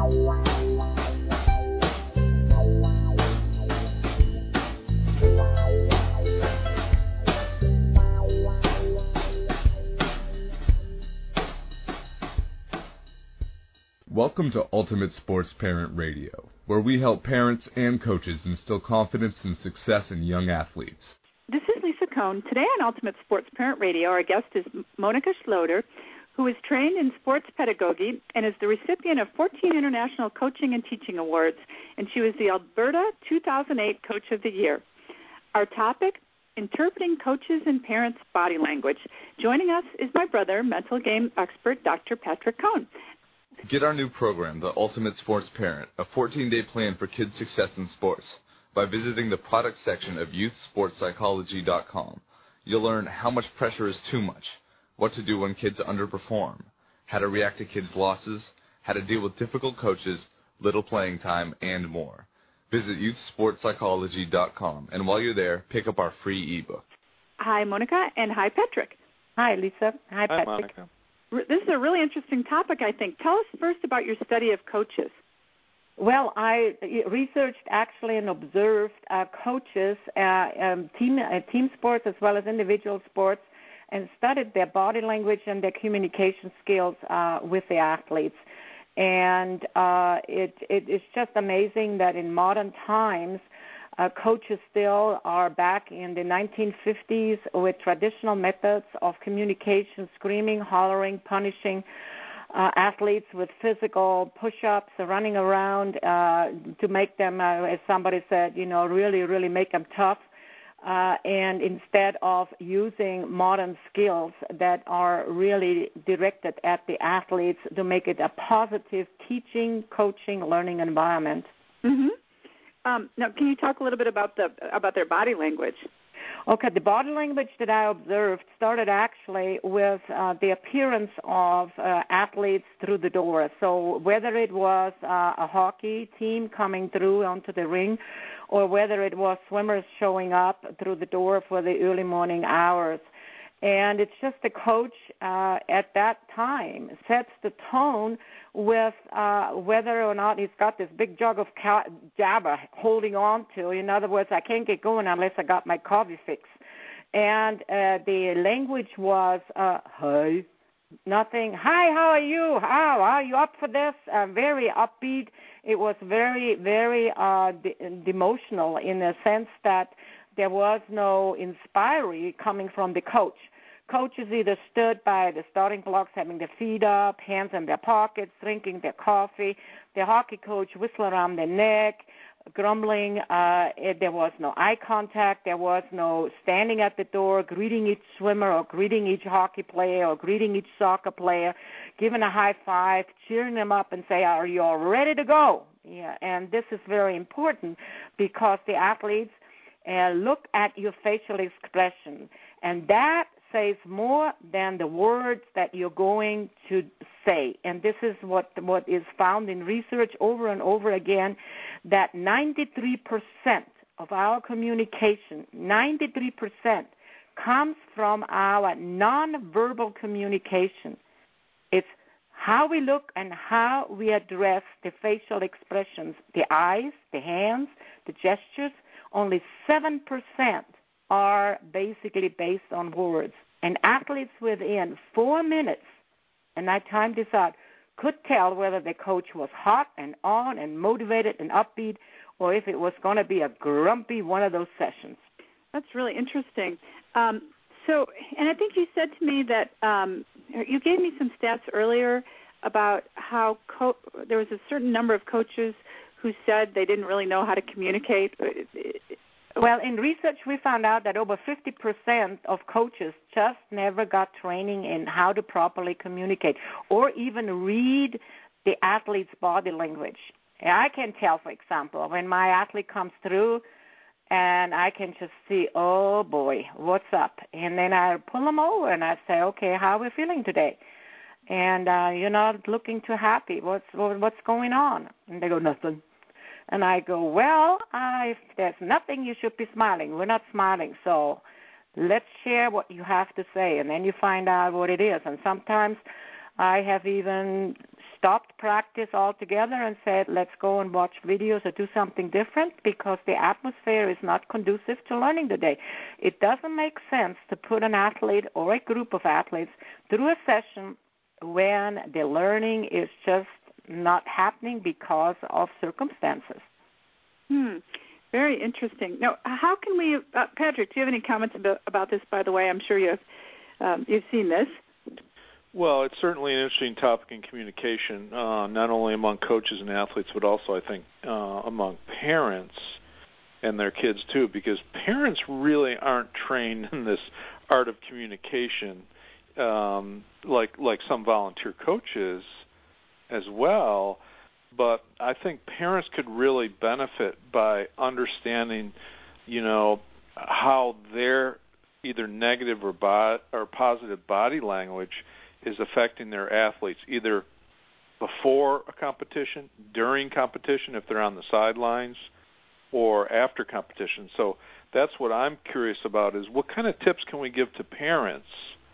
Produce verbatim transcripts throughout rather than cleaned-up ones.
Welcome to Ultimate Sports Parent Radio, where we help parents and coaches instill confidence and success in young athletes. This is Lisa Cohn. Today on Ultimate Sports Parent Radio, our guest is Monica Schloter, who is trained in sports pedagogy and is the recipient of fourteen International Coaching and Teaching Awards, and she was the Alberta two thousand eight Coach of the Year. Our topic, interpreting coaches and parents' body language. Joining us is my brother, mental game expert, Doctor Patrick Cohn. Get our new program, The Ultimate Sports Parent, a fourteen-day plan for kids' success in sports, by visiting the product section of youth sports psychology dot com. You'll learn how much pressure is too much, what to do when kids underperform, how to react to kids' losses, how to deal with difficult coaches, little playing time, and more. Visit youth sports psychology dot com, and while you're there, pick up our free ebook. Hi, Monica, and hi, Patrick. Hi, Lisa. Hi, Patrick. Hi, Monica. This is a really interesting topic, I think. Tell us first about your study of coaches. Well, I researched actually and observed uh, coaches, uh, um, team uh, team sports as well as individual sports, and studied their body language and their communication skills uh, with the athletes. And uh, it it is just amazing that in modern times, uh, coaches still are back in the nineteen fifties with traditional methods of communication, screaming, hollering, punishing uh, athletes with physical push-ups, running around uh, to make them, uh, as somebody said, you know, really, really make them tough. Uh, and instead of using modern skills that are really directed at the athletes to make it a positive teaching, coaching, learning environment. Mm-hmm. Um, now, can you talk a little bit about the about their body language? Okay, the body language that I observed started actually with uh, the appearance of uh, athletes through the door. So whether it was uh, a hockey team coming through onto the ring, or whether it was swimmers showing up through the door for the early morning hours. And it's just the coach uh, at that time sets the tone with uh, whether or not he's got this big jug of ca- Java holding on to. In other words, I can't get going unless I got my coffee fix. And uh, the language was, uh, hi, nothing, hi, how are you? How are you up for this? Uh, very upbeat. It was very, very uh, de- demotional in the sense that there was no inspiry coming from the coach. Coaches either stood by the starting blocks having their feet up, hands in their pockets, drinking their coffee. The hockey coach whistled around their neck, grumbling. Uh, it, there was no eye contact. There was no standing at the door, greeting each swimmer or greeting each hockey player or greeting each soccer player, giving a high five, cheering them up and say, are you all ready to go? Yeah, and this is very important because the athletes uh, look at your facial expression, and that says more than the words that you're going to say. And this is what what is found in research over and over again, that ninety-three percent of our communication, ninety-three percent comes from our nonverbal communication. It's how we look and how we address the facial expressions, the eyes, the hands, the gestures. Only seven percent are basically based on words. And athletes within four minutes, and I timed this out, could tell whether the coach was hot and on and motivated and upbeat, or if it was going to be a grumpy one of those sessions. That's really interesting. Um, so, and I think you said to me that um, you gave me some stats earlier about how co- there was a certain number of coaches who said they didn't really know how to communicate. Well, in research, we found out that over fifty percent of coaches just never got training in how to properly communicate or even read the athlete's body language. I can tell, for example, when my athlete comes through and I can just see, oh, boy, what's up? And then I pull them over and I say, okay, how are we feeling today? And uh, you're not looking too happy. What's what's going on? And they go, nothing. And I go, well, I, if there's nothing, you should be smiling. We're not smiling, so let's share what you have to say, and then you find out what it is. And sometimes I have even stopped practice altogether and said, let's go and watch videos or do something different because the atmosphere is not conducive to learning today. It doesn't make sense to put an athlete or a group of athletes through a session when the learning is just not happening because of circumstances. Hmm. Very interesting. Now, how can we, uh, Patrick, do you have any comments about, about this, by the way? I'm sure you've, um, you've seen this. Well, it's certainly an interesting topic in communication, uh, not only among coaches and athletes, but also, I think, uh, among parents and their kids, too, because parents really aren't trained in this art of communication um, like like some volunteer coaches as well. But I think parents could really benefit by understanding, you know, how their either negative or, bo- or positive body language is affecting their athletes, either before a competition, during competition if they're on the sidelines, or after competition. So that's what I'm curious about is what kind of tips can we give to parents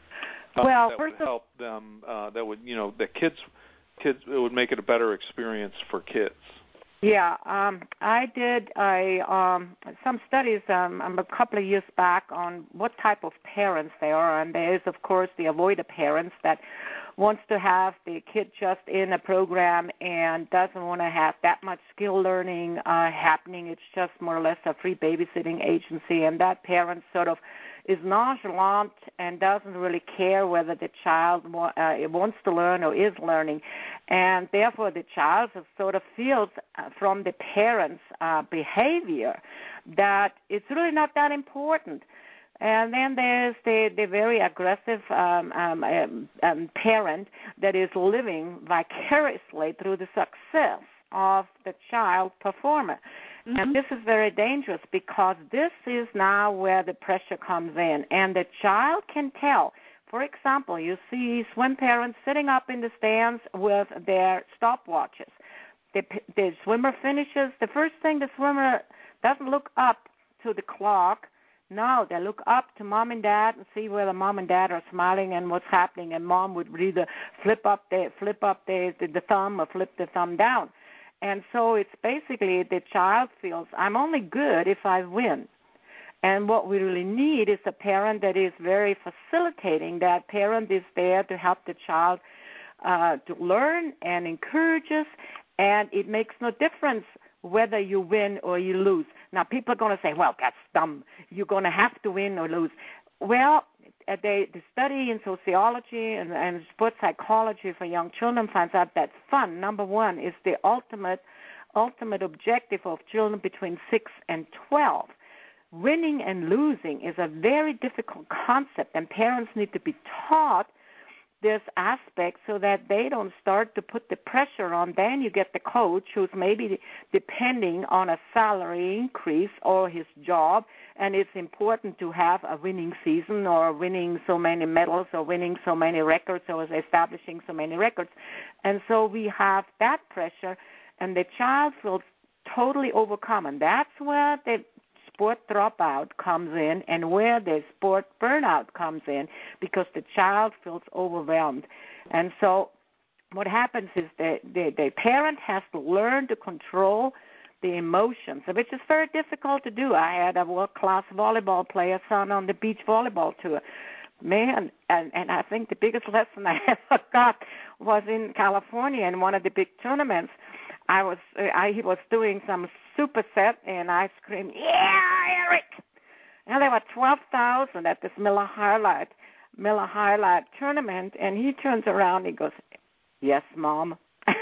uh, well, that first would help them, uh, that would, you know, that kids, kids, it would make it a better experience for kids. Yeah, um, I did a, um, some studies um, a couple of years back on what type of parents they are, and there is, of course, the avoider parents that wants to have the kid just in a program and doesn't want to have that much skill learning uh, happening. It's just more or less a free babysitting agency, and that parent sort of is nonchalant and doesn't really care whether the child wa- uh, wants to learn or is learning. And therefore the child sort of feels uh, from the parent's uh, behavior that it's really not that important. And then there's the, the very aggressive um, um, um, um, parent that is living vicariously through the success of the child performer. Mm-hmm. And this is very dangerous because this is now where the pressure comes in. And the child can tell. For example, you see swim parents sitting up in the stands with their stopwatches. The, the swimmer finishes. The first thing the swimmer doesn't look up to the clock. No, they look up to mom and dad and see whether mom and dad are smiling and what's happening. And mom would either flip up the flip up the, the, the thumb or flip the thumb down. And so it's basically the child feels, I'm only good if I win. And what we really need is a parent that is very facilitating. That parent is there to help the child uh, to learn and encourages, and it makes no difference whether you win or you lose. Now, people are going to say, well, that's dumb. You're going to have to win or lose. Well, they, the study in sociology and, and sports psychology for young children finds out that fun, number one, is the ultimate ultimate objective of children between six and twelve. Winning and losing is a very difficult concept, and parents need to be taught this aspect so that they don't start to put the pressure on. Then you get the coach who's maybe depending on a salary increase or his job, and it's important to have a winning season or winning so many medals or winning so many records or establishing so many records. And so we have that pressure, and the child feels totally overcome, and that's where the sport dropout comes in and where the sport burnout comes in, because the child feels overwhelmed. And so what happens is that the, the parent has to learn to control the emotions, which is very difficult to do. I had a world-class volleyball player son on the beach volleyball tour. Man, and, and I think the biggest lesson I ever got was in California in one of the big tournaments. I was I, he was doing some superset, and I screamed, "Yeah, Eric!" And there were twelve thousand at this Miller High Life Miller High Life tournament, and he turns around and he goes, "Yes, Mom."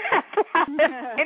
And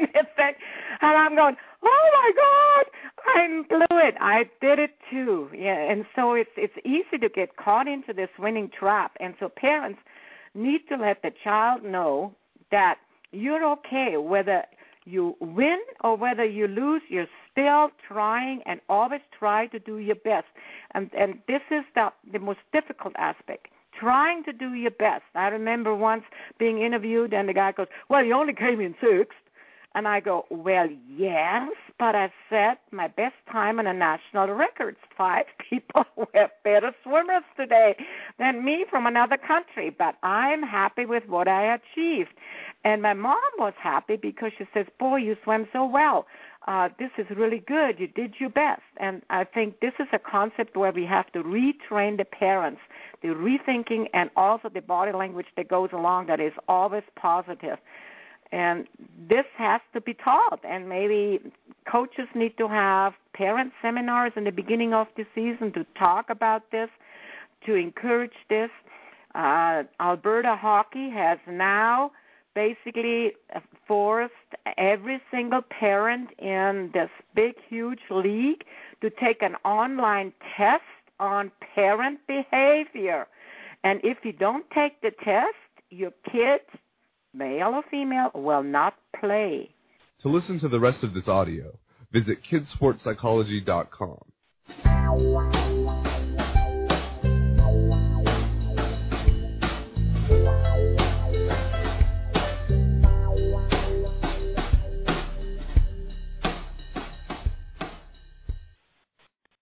I'm going, "Oh my God, I blew it. I did it too." Yeah, and so it's it's easy to get caught into this winning trap, and so parents need to let the child know that you're okay whether you win or whether you lose. You're still trying, and always try to do your best. And and this is the the most difficult aspect. Trying to do your best. I remember once being interviewed, and the guy goes, "Well, you only came in sixth." And I go, well, yes, but I set my best time on a national records. Five people were better swimmers today than me from another country, but I'm happy with what I achieved. And my mom was happy because she says, boy, you swim so well. Uh, this is really good. You did your best. And I think this is a concept where we have to retrain the parents, the rethinking, and also the body language that goes along that is always positive. And this has to be taught, and maybe coaches need to have parent seminars in the beginning of the season to talk about this, to encourage this. Uh, Alberta Hockey has now basically forced every single parent in this big, huge league to take an online test on parent behavior. And if you don't take the test, your kid, male or female, will not play. To listen to the rest of this audio, visit kids sports psychology dot com.